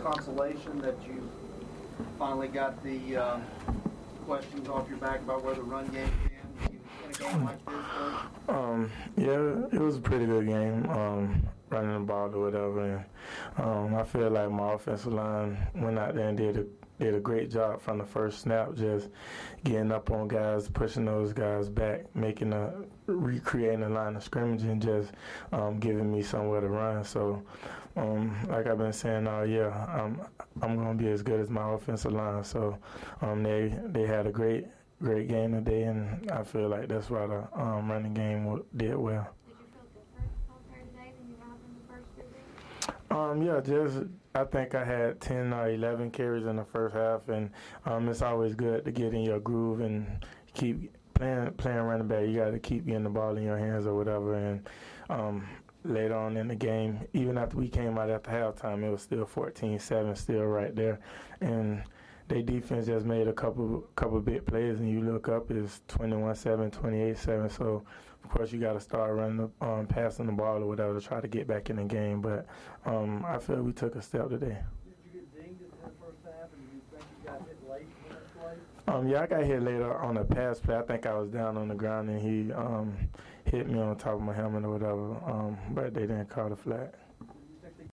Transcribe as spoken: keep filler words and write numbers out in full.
consolation that you finally got the uh, questions off your back about where the run game can in a game like this, Coach? Um, yeah, it was a pretty good game, um, running the ball or whatever. And, um, I feel like my offensive line went out there and did a did a great job from the first snap, just getting up on guys, pushing those guys back, making a recreating a line of scrimmage, and just um, giving me somewhere to run. So, um, like I've been saying all year, I'm I'm gonna be as good as my offensive line. So, um, they they had a great great game today, and I feel like that's why the um, running game did well. Did you feel different out there today than you have in the first visit? Um, yeah, just I think I had ten or eleven carries in the first half, and um, it's always good to get in your groove and keep playing playing running back. You got to keep getting the ball in your hands or whatever. And um, later on in the game, even after we came out after halftime, it was still fourteen seven, still right there. And their defense just made a couple couple big plays, and you look up, it's twenty-one seven, twenty-eight seven. So, of course, you got to start running, um, passing the ball or whatever to try to get back in the game. But um, I feel we took a step today. Did you get dinged in the first half, and do you think you got hit late in that play? Um, yeah, I got hit later on a pass play. I think I was down on the ground, and he um, hit me on top of my helmet or whatever, um, but they didn't call the flag.